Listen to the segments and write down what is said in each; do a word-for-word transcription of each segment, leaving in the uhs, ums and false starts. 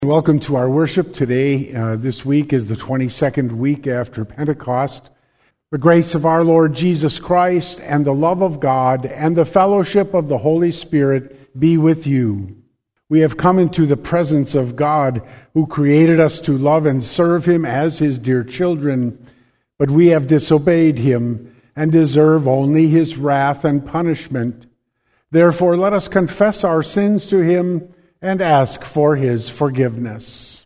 Welcome to our worship today. Uh, this week is the twenty-second week after Pentecost. The grace of our Lord Jesus Christ and the love of God and the fellowship of the Holy Spirit be with you. We have come into the presence of God who created us to love and serve Him as His dear children, but we have disobeyed Him and deserve only His wrath and punishment. Therefore, let us confess our sins to Him and ask for His forgiveness.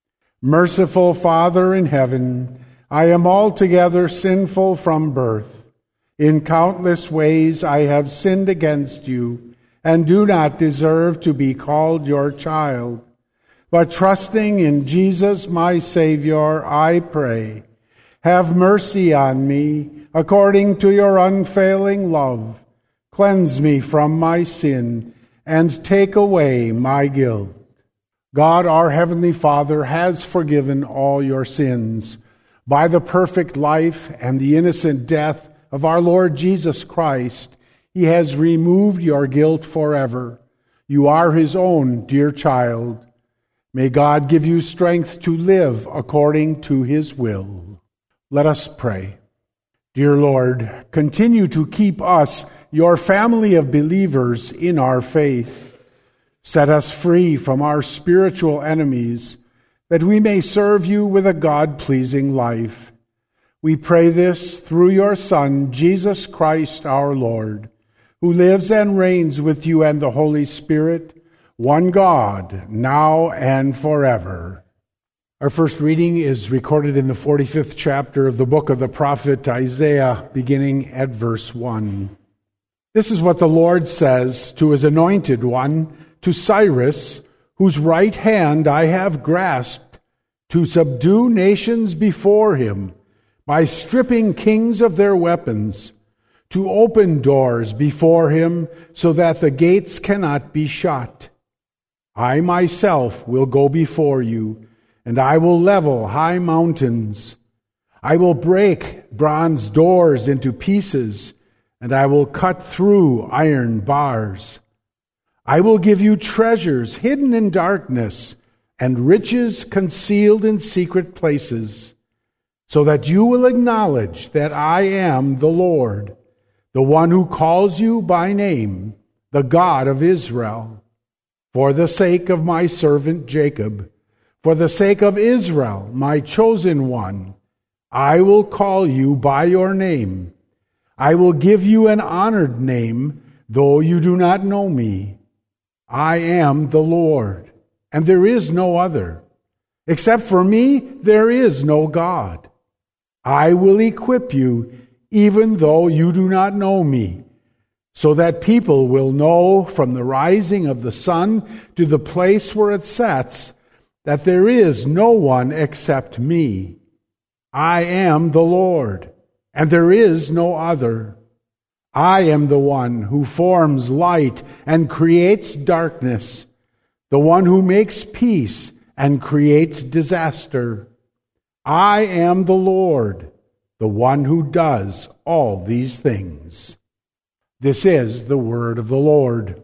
Merciful Father in heaven, I am altogether sinful from birth. In countless ways I have sinned against you and do not deserve to be called your child. But trusting in Jesus my Savior, I pray, have mercy on me according to your unfailing love. Cleanse me from my sin and take away my guilt. God, our Heavenly Father, has forgiven all your sins. By the perfect life and the innocent death of our Lord Jesus Christ, He has removed your guilt forever. You are His own dear child. May God give you strength to live according to His will. Let us pray. Dear Lord, continue to keep us, your family of believers, in our faith. Set us free from our spiritual enemies, that we may serve you with a God-pleasing life. We pray this through your Son, Jesus Christ our Lord, who lives and reigns with you and the Holy Spirit, one God, now and forever. Our first reading is recorded in the forty-fifth chapter of the book of the prophet Isaiah, beginning at verse one. This is what the Lord says to His anointed one, to Cyrus, whose right hand I have grasped, to subdue nations before him, by stripping kings of their weapons, to open doors before him, so that the gates cannot be shut. I myself will go before you, and I will level high mountains. I will break bronze doors into pieces, and I will cut through iron bars. I will give you treasures hidden in darkness and riches concealed in secret places, so that you will acknowledge that I am the Lord, the one who calls you by name, the God of Israel. For the sake of my servant Jacob, for the sake of Israel, my chosen one, I will call you by your name. I will give you an honored name, though you do not know me. I am the Lord, and there is no other. Except for me, there is no God. I will equip you, even though you do not know me, so that people will know from the rising of the sun to the place where it sets that there is no one except me. I am the Lord, and there is no other. I am the one who forms light and creates darkness, the one who makes peace and creates disaster. I am the Lord, the one who does all these things. This is the word of the Lord.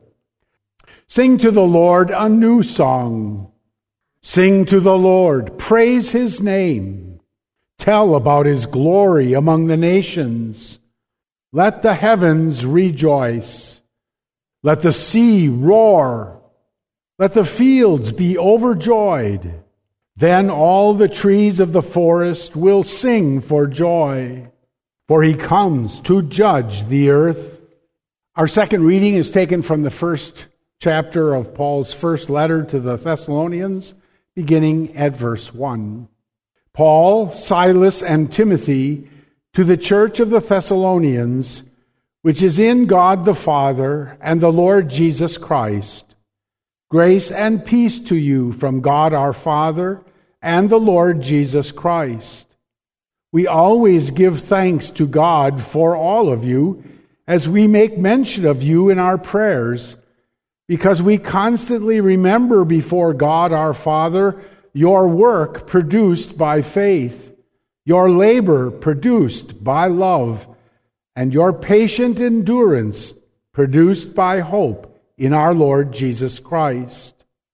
Sing to the Lord a new song. Sing to the Lord, praise His name. Tell about His glory among the nations. Let the heavens rejoice. Let the sea roar. Let the fields be overjoyed. Then all the trees of the forest will sing for joy, for He comes to judge the earth. Our second reading is taken from the first chapter of Paul's first letter to the Thessalonians, beginning at verse one. Paul, Silas, and Timothy, to the church of the Thessalonians, which is in God the Father and the Lord Jesus Christ. Grace and peace to you from God our Father and the Lord Jesus Christ. We always give thanks to God for all of you, as we make mention of you in our prayers, because we constantly remember before God our Father your work produced by faith, your labor produced by love, and your patient endurance produced by hope in our Lord Jesus Christ.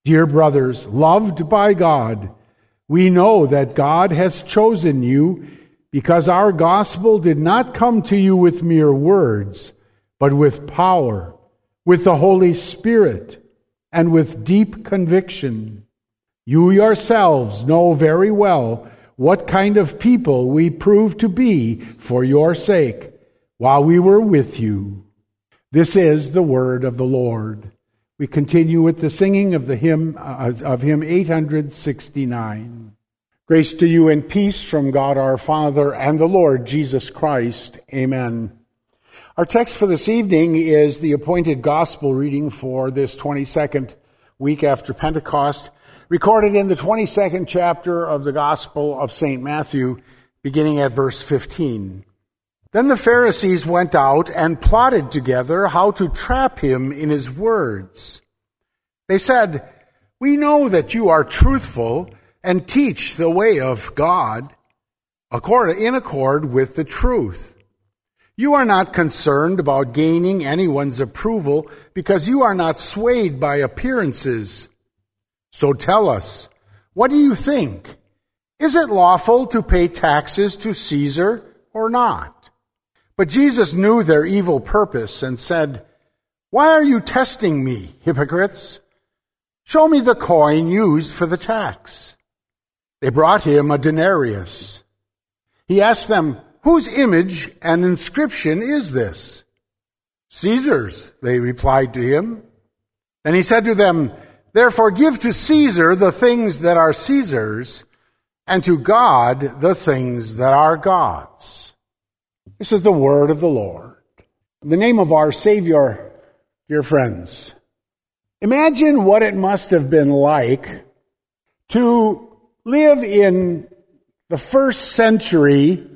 Dear brothers, loved by God, we know that God has chosen you because our gospel did not come to you with mere words, but with power, with the Holy Spirit, and with deep conviction. You yourselves know very well what kind of people we proved to be for your sake while we were with you. This is the word of the Lord. We continue with the singing of the hymn uh, of hymn eight sixty-nine. Grace to you and peace from God our Father and the Lord Jesus Christ. Amen. Our text for this evening is the appointed gospel reading for this twenty-second week after Pentecost, recorded in the twenty-second chapter of the Gospel of Saint Matthew, beginning at verse fifteen. Then the Pharisees went out and plotted together how to trap him in his words. They said, "We know that you are truthful and teach the way of God in accord with the truth. You are not concerned about gaining anyone's approval because you are not swayed by appearances. So tell us, what do you think? Is it lawful to pay taxes to Caesar or not?" But Jesus knew their evil purpose and said, "Why are you testing me, hypocrites? Show me the coin used for the tax." They brought him a denarius. He asked them, "Whose image and inscription is this?" "Caesar's," they replied to him. Then he said to them, "Therefore give to Caesar the things that are Caesar's, and to God the things that are God's." This is the word of the Lord. In the name of our Savior, dear friends, imagine what it must have been like to live in the first century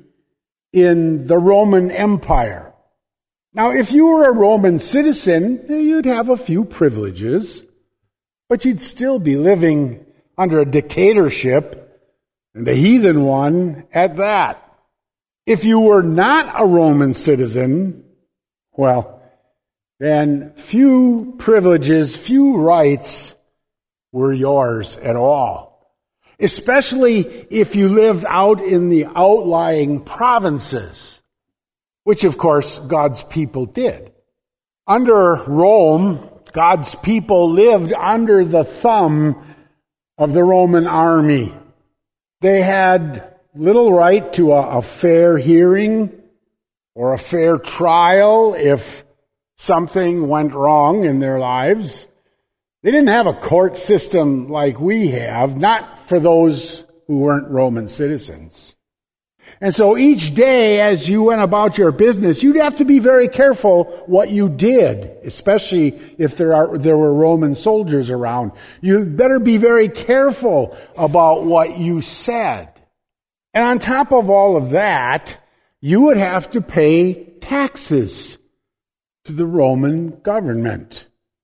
in the Roman Empire. Now, if you were a Roman citizen, you'd have a few privileges, but you'd still be living under a dictatorship, and a heathen one at that. If you were not a Roman citizen, well, then few privileges, few rights were yours at all. Especially if you lived out in the outlying provinces, which of course God's people did. Under Rome, God's people lived under the thumb of the Roman army. They had little right to a, a fair hearing or a fair trial if something went wrong in their lives. They didn't have a court system like we have, not for those who weren't Roman citizens. And so each day as you went about your business, you'd have to be very careful what you did, especially if there are there were Roman soldiers around. You better be very careful about what you said. And on top of all of that, you would have to pay taxes to the Roman government.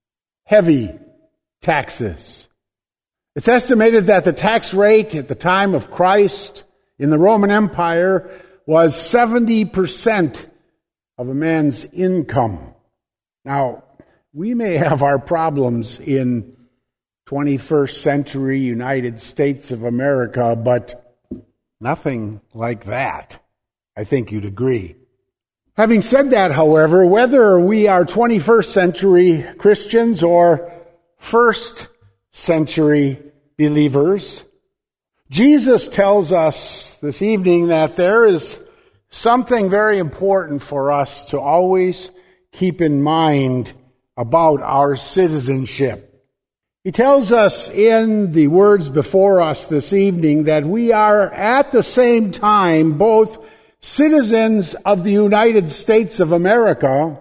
Heavy taxes. It's estimated that the tax rate at the time of Christ in the Roman Empire was seventy percent of a man's income. Now, we may have our problems in twenty-first century United States of America, but nothing like that. I think you'd agree. Having said that, however, whether we are twenty-first century Christians or first century believers, Jesus tells us this evening that there is something very important for us to always keep in mind about our citizenship. He tells us in the words before us this evening that we are at the same time both citizens of the United States of America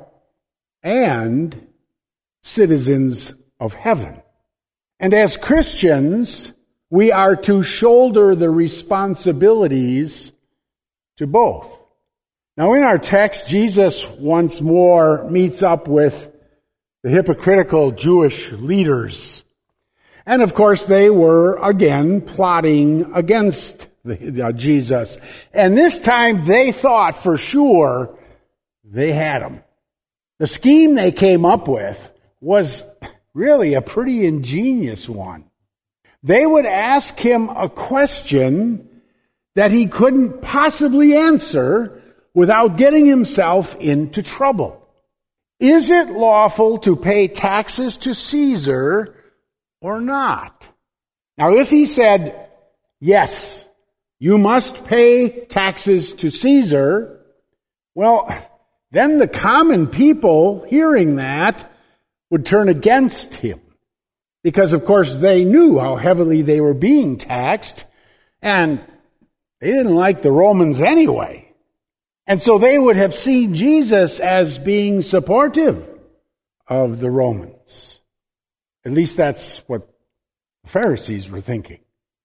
and citizens of heaven. And as Christians, we are to shoulder the responsibilities to both. Now, in our text, Jesus once more meets up with the hypocritical Jewish leaders. And of course, they were again plotting against the, uh, Jesus. And this time they thought for sure they had him. The scheme they came up with was really a pretty ingenious one. They would ask him a question that he couldn't possibly answer without getting himself into trouble. Is it lawful to pay taxes to Caesar or not? Now, if he said, yes, you must pay taxes to Caesar, well, then the common people hearing that would turn against him. Because, of course, they knew how heavily they were being taxed, and they didn't like the Romans anyway. And so they would have seen Jesus as being supportive of the Romans. At least that's what the Pharisees were thinking.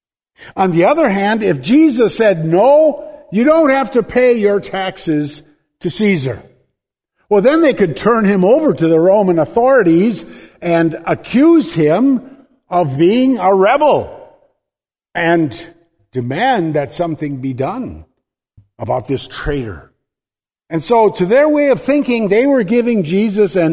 On the other hand, if Jesus said, no, you don't have to pay your taxes to Caesar, well, then they could turn him over to the Roman authorities and accuse him of being a rebel and demand that something be done about this traitor. And so to their way of thinking, they were giving Jesus an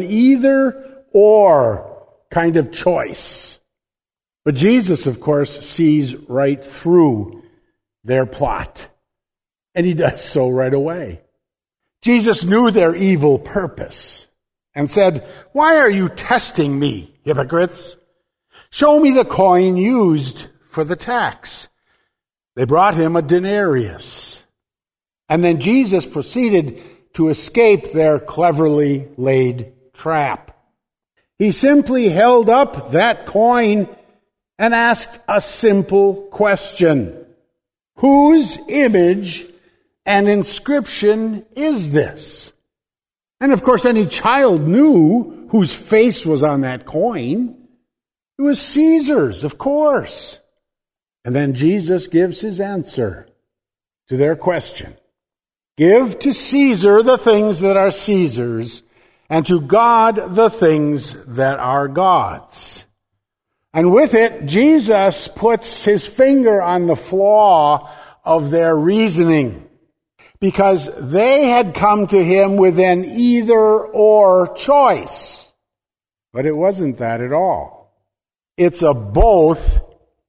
either-or kind of choice. But Jesus, of course, sees right through their plot. And he does so right away. Jesus knew their evil purpose and said, why are you testing me, hypocrites? Show me the coin used for the tax. They brought him a denarius. And then Jesus proceeded to escape their cleverly laid trap. He simply held up that coin and asked a simple question. Whose image and inscription is this? And of course, any child knew whose face was on that coin. It was Caesar's, of course. And then Jesus gives his answer to their question. Give to Caesar the things that are Caesar's, and to God the things that are God's. And with it, Jesus puts his finger on the flaw of their reasoning, because they had come to him with an either-or choice. But it wasn't that at all. It's a both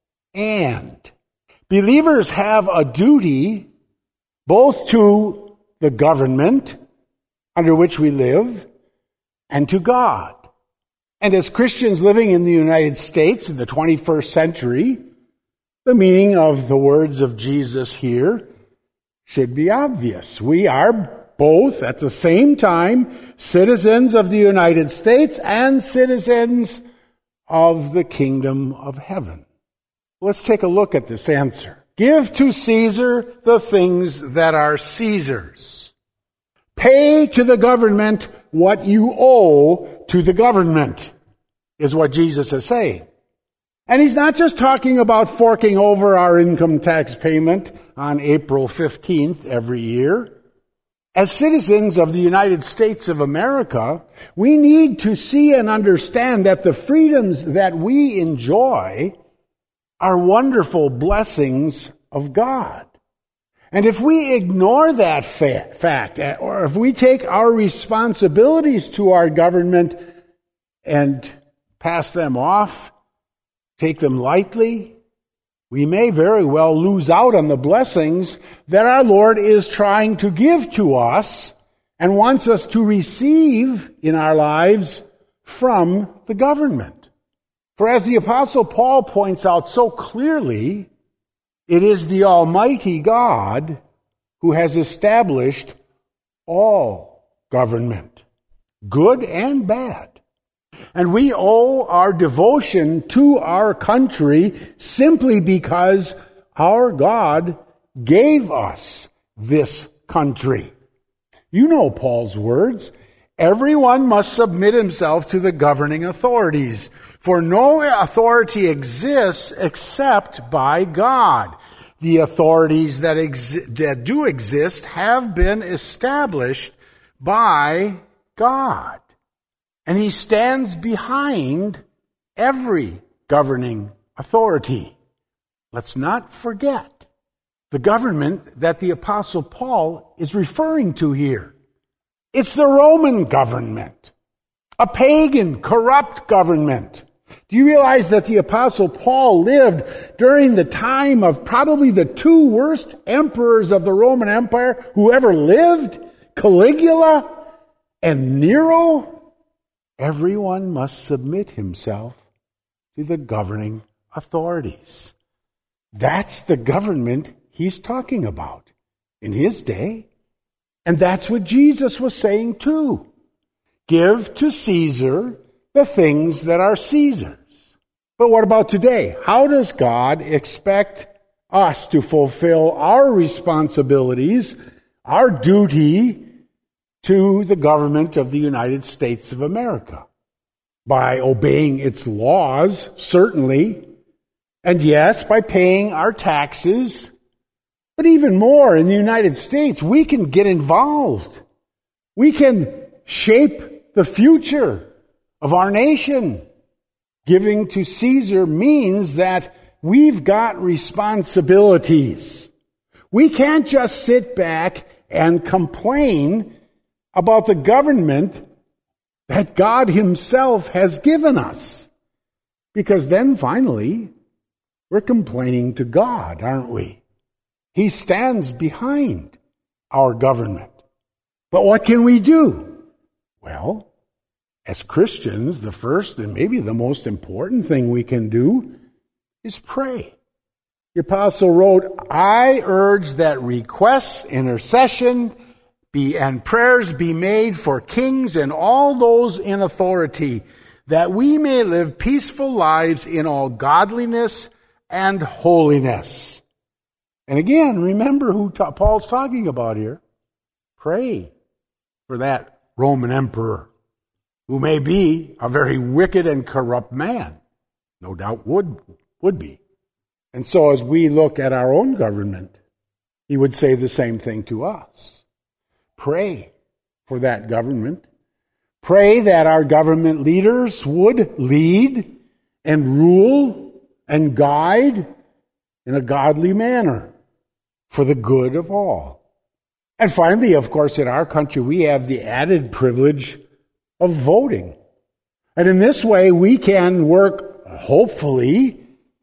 and. Believers have a duty both to the government under which we live and to God. And as Christians living in the United States in the twenty-first century, the meaning of the words of Jesus here should be obvious. We are both at the same time citizens of the United States and citizens of the kingdom of heaven. Let's take a look at this answer. Give to Caesar the things that are Caesar's. Pay to the government what you owe to the government, is what Jesus is saying. And he's not just talking about forking over our income tax payment on April fifteenth every year. As citizens of the United States of America, we need to see and understand that the freedoms that we enjoy are wonderful blessings of God. And if we ignore that fa- fact, or if we take our responsibilities to our government and pass them off, take them lightly, we may very well lose out on the blessings that our Lord is trying to give to us and wants us to receive in our lives from the government. For as the Apostle Paul points out so clearly, it is the Almighty God who has established all government, good and bad. And we owe our devotion to our country simply because our God gave us this country. You know Paul's words. Everyone must submit himself to the governing authorities, for no authority exists except by God. The authorities that, exi- that do exist have been established by God. And he stands behind every governing authority. Let's not forget the government that the Apostle Paul is referring to here. It's the Roman government. a pagan, corrupt government. Do you realize that the Apostle Paul lived during the time of probably the two worst emperors of the Roman Empire who ever lived? Caligula and Nero? Everyone must submit himself to the governing authorities. That's the government he's talking about in his day. And that's what Jesus was saying too. Give to Caesar the things that are Caesar's. But what about today? How does God expect us to fulfill our responsibilities, our duty to the government of the United States of America? By obeying its laws, certainly, and yes, by paying our taxes. But even more, in the United States, we can get involved. We can shape the future of our nation. Giving to Caesar means that we've got responsibilities. We can't just sit back and complain about the government that God Himself has given us. Because then finally, we're complaining to God, aren't we? He stands behind our government. But what can we do? Well, as Christians, the first and maybe the most important thing we can do is pray. The apostle wrote, I urge that requests, intercession, be, and prayers be made for kings and all those in authority, that we may live peaceful lives in all godliness and holiness. And again, remember who ta- Paul's talking about here. Pray for that Roman emperor, who may be a very wicked and corrupt man. No doubt would, would be. And so as we look at our own government, he would say the same thing to us. Pray for that government. Pray that our government leaders would lead and rule and guide in a godly manner for the good of all. And finally, of course, in our country, we have the added privilege of voting. And in this way, we can work, hopefully,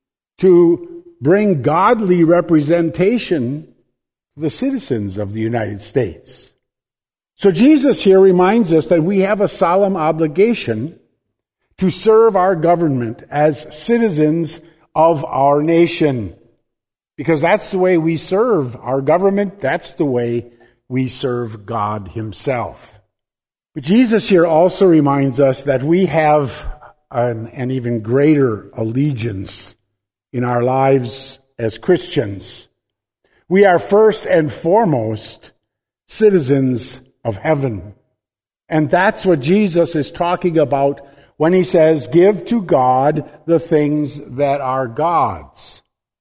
to bring godly representation to the citizens of the United States. So Jesus here reminds us that we have a solemn obligation to serve our government as citizens of our nation. Because that's the way we serve our government. That's the way we serve God Himself. But Jesus here also reminds us that we have an, an even greater allegiance in our lives as Christians. We are first and foremost citizens of heaven. And that's what Jesus is talking about when He says, give to God the things that are God's.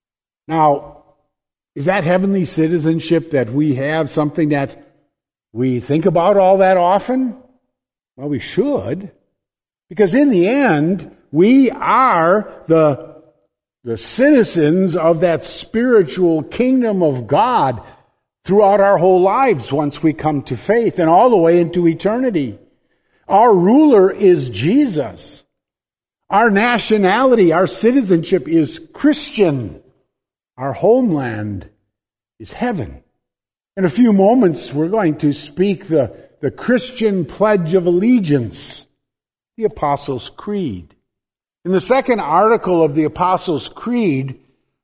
Now, is that heavenly citizenship that we have something that we think about all that often? Well, we should. Because in the end, we are the, the citizens of that spiritual kingdom of God throughout our whole lives once we come to faith and all the way into eternity. Our ruler is Jesus. Our nationality, our citizenship is Christian. Our homeland is heaven. In a few moments, we're going to speak the, the Christian Pledge of Allegiance, the Apostles' Creed. In the second article of the Apostles' Creed,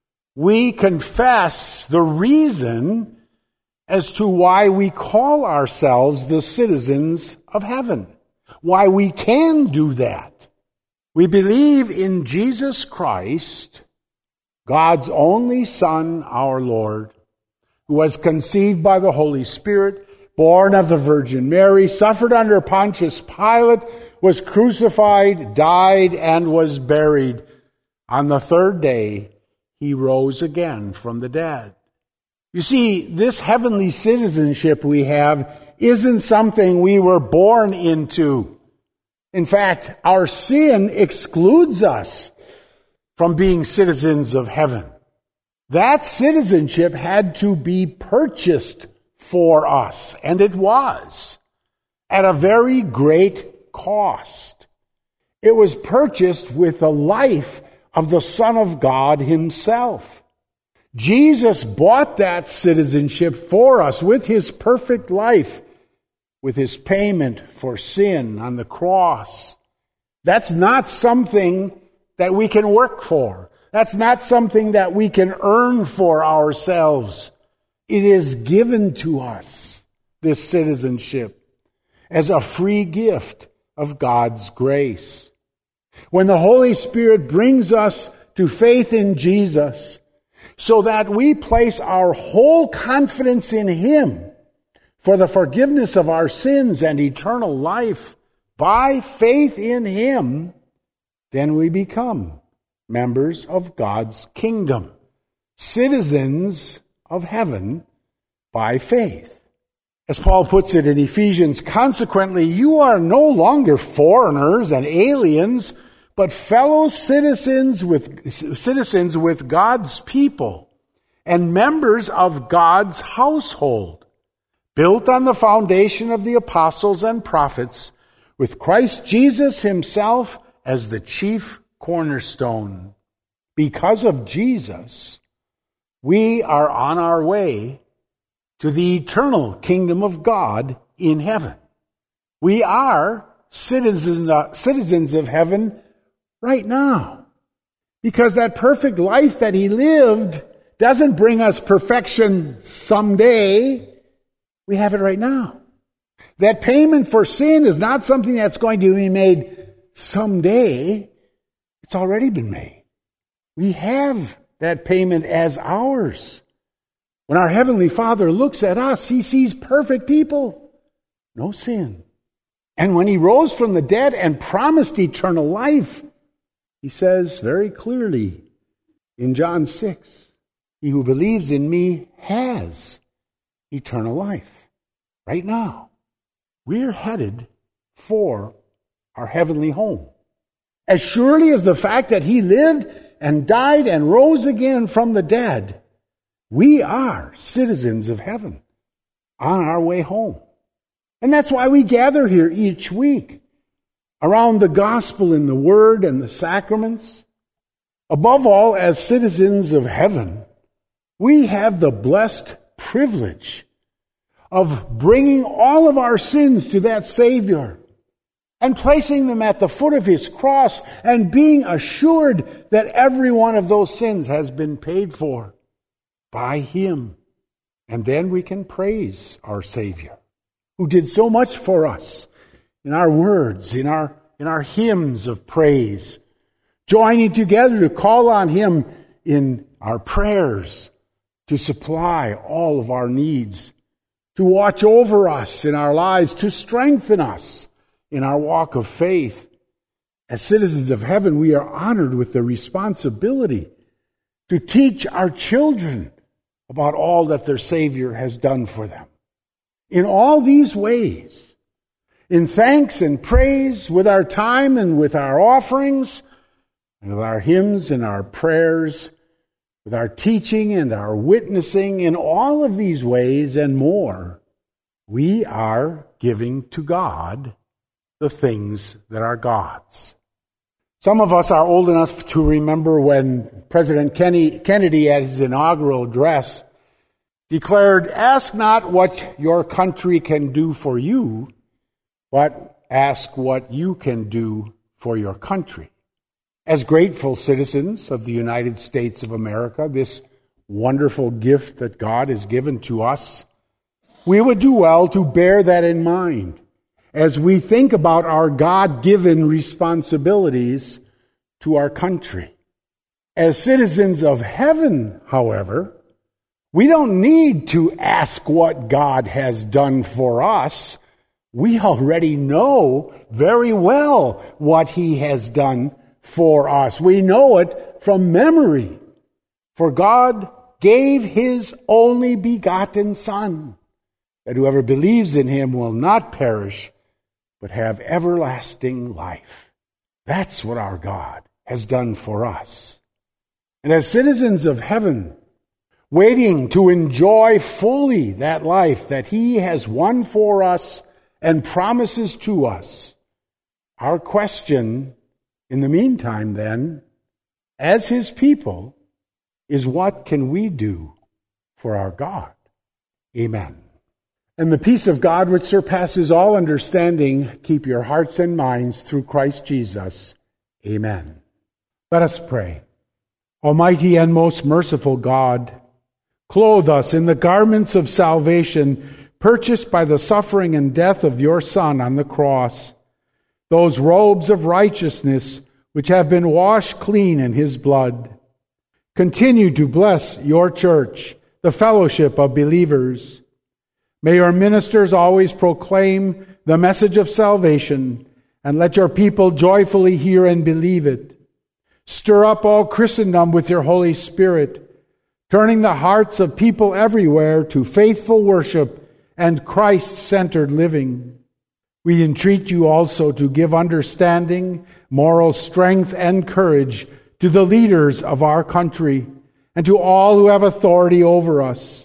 we confess the reason as to why we call ourselves the citizens of heaven, why we can do that. We believe in Jesus Christ, God's only Son, our Lord, who was conceived by the Holy Spirit, born of the Virgin Mary, suffered under Pontius Pilate, was crucified, died, and was buried. On the third day, He rose again from the dead. You see, this heavenly citizenship we have isn't something we were born into. In fact, our sin excludes us from being citizens of heaven. That citizenship had to be purchased for us, and it was, at a very great cost. It was purchased with the life of the Son of God himself. Jesus bought that citizenship for us with his perfect life, with his payment for sin on the cross. That's not something that we can work for. That's not something that we can earn for ourselves. It is given to us, this citizenship, as a free gift of God's grace. When the Holy Spirit brings us to faith in Jesus, so that we place our whole confidence in him for the forgiveness of our sins and eternal life by faith in him, then we become members of God's kingdom, citizens of heaven by faith. As Paul puts it in Ephesians, consequently, you are no longer foreigners and aliens, but fellow citizens with, citizens with God's people and members of God's household, built on the foundation of the apostles and prophets, with Christ Jesus himself as the chief cornerstone. Because of Jesus, we are on our way to the eternal kingdom of God in heaven. We are citizens, uh, citizens of heaven right now. Because that perfect life that he lived doesn't bring us perfection someday. We have it right now. That payment for sin is not something that's going to be made someday. It's already been made. We have that payment as ours. When our Heavenly Father looks at us, he sees perfect people, no sin. And when he rose from the dead and promised eternal life, he says very clearly in John six, he who believes in me has eternal life. Right now, we're headed for our heavenly home. As surely as the fact that he lived and died and rose again from the dead, we are citizens of heaven on our way home. And that's why we gather here each week around the gospel and the word and the sacraments. Above all, as citizens of heaven, we have the blessed privilege of bringing all of our sins to that Savior and placing them at the foot of his cross and being assured that every one of those sins has been paid for by him. And then we can praise our Savior, who did so much for us in our words, in our, in our hymns of praise, joining together to call on him in our prayers to supply all of our needs, to watch over us in our lives, to strengthen us in our walk of faith. As citizens of heaven, we are honored with the responsibility to teach our children about all that their Savior has done for them. In all these ways, in thanks and praise, with our time and with our offerings, and with our hymns and our prayers, with our teaching and our witnessing, in all of these ways and more, we are giving to God the things that are God's. Some of us are old enough to remember when President Kennedy, at his inaugural address, declared, "Ask not what your country can do for you, but ask what you can do for your country." As grateful citizens of the United States of America, this wonderful gift that God has given to us, we would do well to bear that in mind as we think about our God-given responsibilities to our country. As citizens of heaven, however, we don't need to ask what God has done for us. We already know very well what he has done for us. We know it from memory. For God gave his only begotten Son, that whoever believes in him will not perish, but have everlasting life. That's what our God has done for us. And as citizens of heaven, waiting to enjoy fully that life that he has won for us and promises to us, Our question in the meantime, then, as his people, is what can we do for our God? Amen. And the peace of God, which surpasses all understanding, keep your hearts and minds through Christ Jesus. Amen. Let us pray. Almighty and most merciful God, clothe us in the garments of salvation purchased by the suffering and death of your Son on the cross, those robes of righteousness which have been washed clean in his blood. Continue to bless your church, the fellowship of believers. May your ministers always proclaim the message of salvation, and let your people joyfully hear and believe it. Stir up all Christendom with your Holy Spirit, turning the hearts of people everywhere to faithful worship and Christ-centered living. We entreat you also to give understanding, moral strength, and courage to the leaders of our country and to all who have authority over us.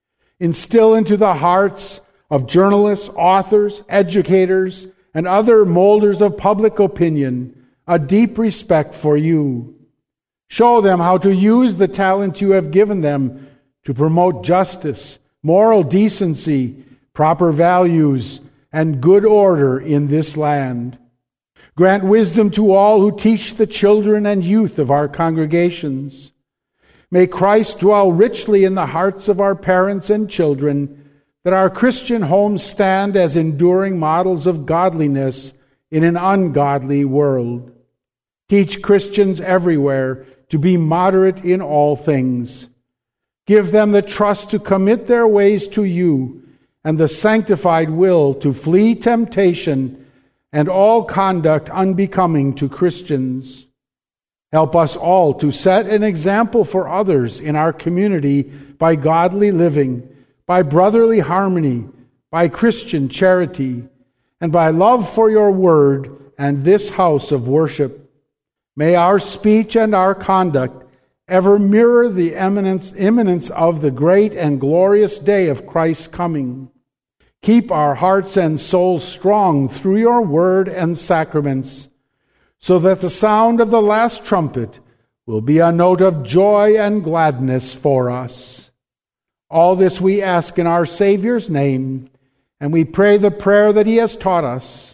Instill into the hearts of journalists, authors, educators, and other molders of public opinion a deep respect for you. Show them how to use the talents you have given them to promote justice, moral decency, proper values, and good order in this land. Grant wisdom to all who teach the children and youth of our congregations. May Christ dwell richly in the hearts of our parents and children, that our Christian homes stand as enduring models of godliness in an ungodly world. Teach Christians everywhere to be moderate in all things. Give them the trust to commit their ways to you and the sanctified will to flee temptation and all conduct unbecoming to Christians. Help us all to set an example for others in our community by godly living, by brotherly harmony, by Christian charity, and by love for your word and this house of worship. May our speech and our conduct ever mirror the imminence, imminence of the great and glorious day of Christ's coming. Keep our hearts and souls strong through your word and sacraments, so that the sound of the last trumpet will be a note of joy and gladness for us. All this we ask in our Savior's name, and we pray the prayer that he has taught us.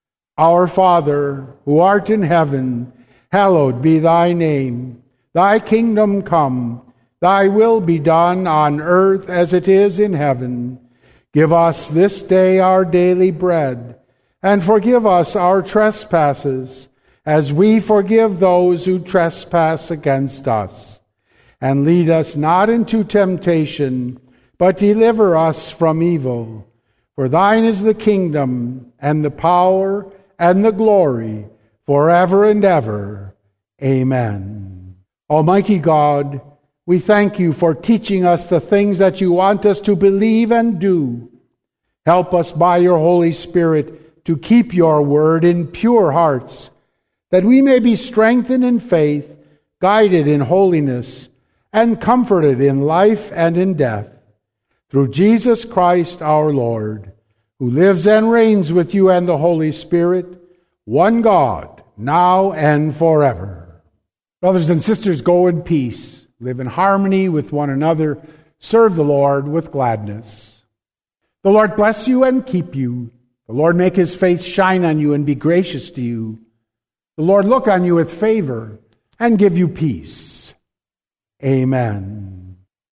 Our Father, who art in heaven, hallowed be thy name. Thy kingdom come, thy will be done on earth as it is in heaven. Give us this day our daily bread, and forgive us our trespasses, as we forgive those who trespass against us. And lead us not into temptation, but deliver us from evil. For thine is the kingdom, and the power, and the glory, forever and ever. Amen. Almighty God, we thank you for teaching us the things that you want us to believe and do. Help us by your Holy Spirit to keep your word in pure hearts, that we may be strengthened in faith, guided in holiness, and comforted in life and in death. Through Jesus Christ our Lord, who lives and reigns with you and the Holy Spirit, one God, now and forever. Brothers and sisters, go in peace, live in harmony with one another, serve the Lord with gladness. The Lord bless you and keep you. The Lord make his face shine on you and be gracious to you. The Lord look on you with favor and give you peace. Amen.